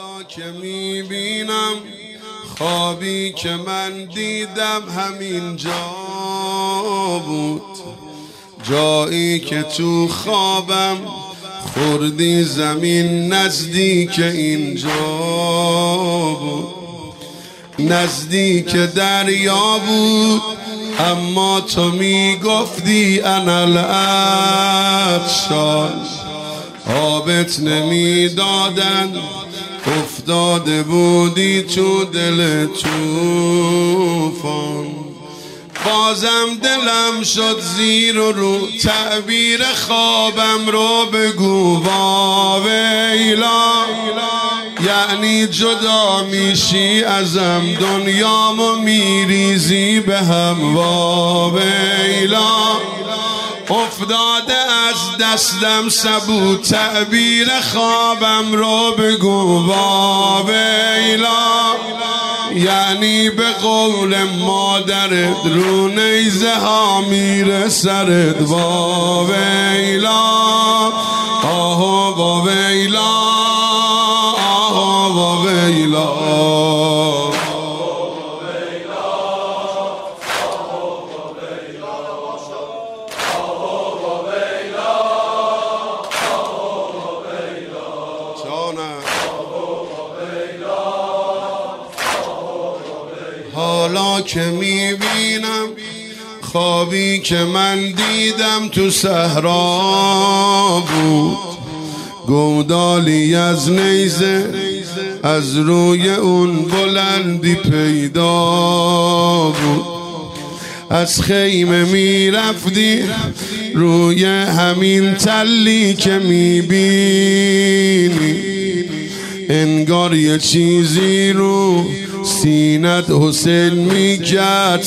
حالا که میبینم خوابی که من دیدم همین جا بود، جایی که تو خوابم خوردی زمین نزدیک اینجا بود، نزدیک دریا بود، اما تو میگفتی انا العطشان، آبت نمیدادن، افتاده بودی تو دل طوفان. بازم دلم شد زیر و رو، تعبیر خوابم رو بگو واویلا، یعنی جدا میشی ازم، دنیامو میریزی به هم واویلا. افتاده از دستم سبو، تعبیر خوابم رو بگو واویلا، یعنی به قول مادرت رو نیزه ها میره سرت واویلا. آه واویلا، آه واویلا. حالا که میبینم خوابی که من دیدم تو صحرا بود، گودالی از نیزه از روی اون بلندی پیدا بود، از خیمه میرفتی روی همین تلی که میبینی، انگار یه چیزی رو سینت حسین میکرد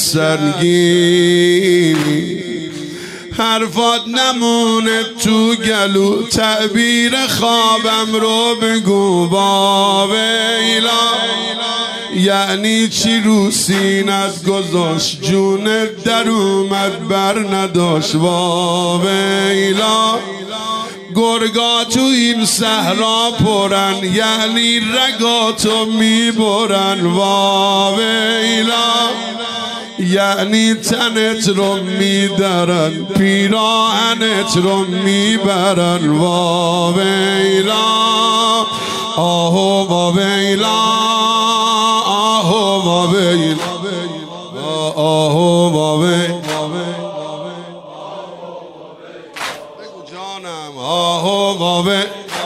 سنگینی، حرفات نمونه تو گلو، تعبیر خوابم رو بگو واویلا، یعنی چی رو سینت گذاشت جونت در اومد بر نداشت واویلا. گرگا تو این صحرا پرن، یعنی رگاتو میبرن واویلا، یعنی تنت رو میدرن، پیراهنت رو میبرن واویلا. آه واویلا، آه واویلا، آه واویلا. آه واویلا،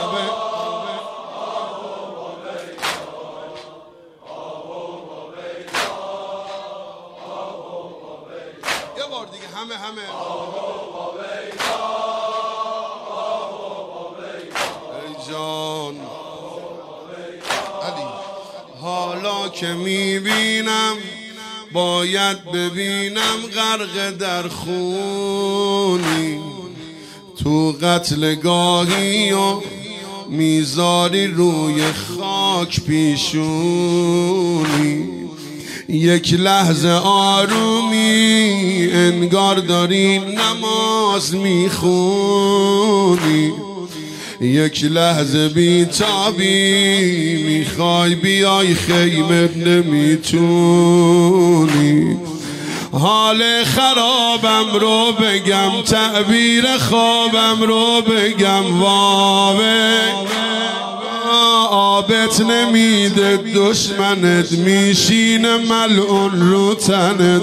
یه بار دیگه همه ای جان علی. حالا که میبینم باید ببینم غرق در خونی، تو قتلگاهی و میذاری روی خاک پیشونی، یک لحظه آرومی انگار داری نماز میخونی، یک لحظه بیتابی میخوای بیای خیمت نمیتونی. حال خرابم رو بگم، تعبیر خوابم رو بگم آبت نمیده دشمنت، میشینه ملعون رو تنت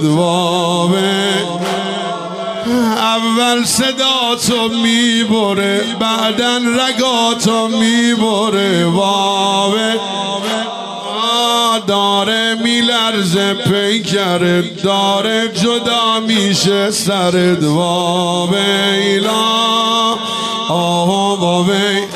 اول صداتو میبره بعدن رگاتو میبره داره میلرزه پیکرت، داره جدا میشه سرت واویلا. آه واویلا.